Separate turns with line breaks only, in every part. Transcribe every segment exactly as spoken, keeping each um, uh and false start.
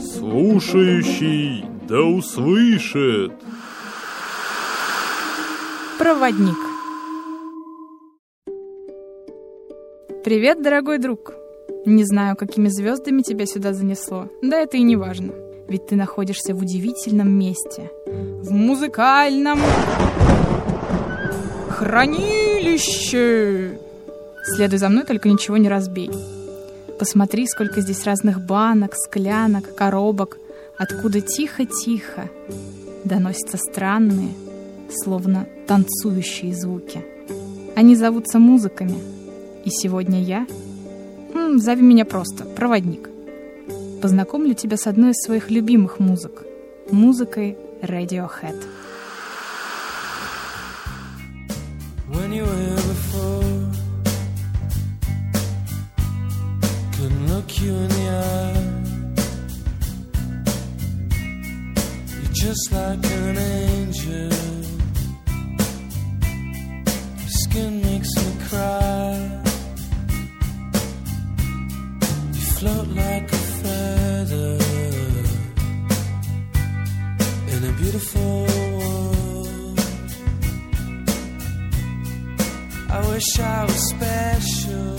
Слушающий да услышит.
Проводник. Привет, дорогой друг. Не знаю, какими звездами тебя сюда занесло. Да это и не важно. Ведь ты находишься в удивительном месте. В музыкальном хранилище. Следуй за мной, только ничего не разбей. Посмотри, сколько здесь разных банок, склянок, коробок, откуда тихо-тихо доносятся странные, словно танцующие звуки. Они зовутся музыками. И сегодня я, м, зови меня просто, проводник, познакомлю тебя с одной из своих любимых музык, музыкой Radiohead. When you were before, couldn't look you in the eye. You're just like an angel. Your skin makes me cry. You float like a feather in a beautiful world. I wish I was special.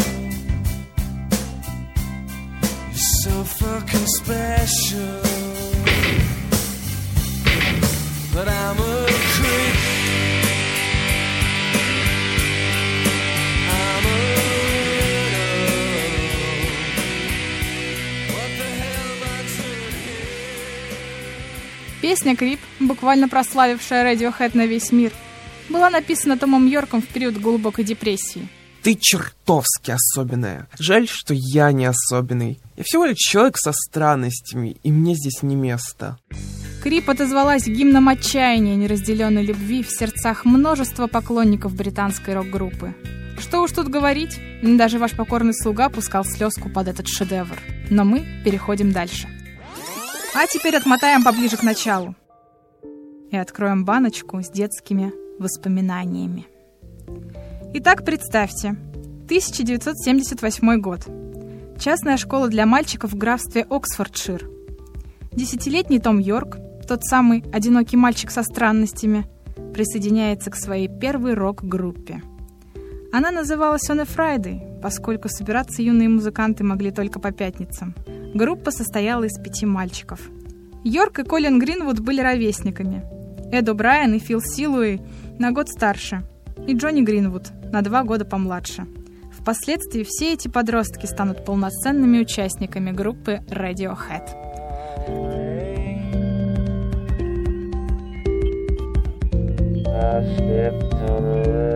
You're so fucking special. But I'm a creep. I'm a widow. What the hell am I doing here? Песня «Крип», буквально прославившая Radiohead на весь мир, была написана Томом Йорком в период глубокой депрессии.
Ты чертовски особенная. Жаль, что я не особенный. Я всего лишь человек со странностями, и мне здесь не место.
«Крип» отозвалась гимном отчаяния неразделенной любви в сердцах множества поклонников британской рок-группы. Что уж тут говорить, даже ваш покорный слуга пускал слезку под этот шедевр. Но мы переходим дальше. А теперь отмотаем поближе к началу и откроем баночку с детскими воспоминаниями. Итак, представьте, тысяча девятьсот семьдесят восьмой год. Частная школа для мальчиков в графстве Оксфордшир. Десятилетний Том Йорк, тот самый одинокий мальчик со странностями, присоединяется к своей первой рок-группе. Она называлась On a Friday, поскольку собираться юные музыканты могли только по пятницам. Группа состояла из пяти мальчиков. Йорк и Колин Гринвуд были ровесниками. Эд О'Брайен и Фил Силуэй на год старше, и Джонни Гринвуд на два года помладше. Впоследствии все эти подростки станут полноценными участниками группы Radiohead. I stepped on a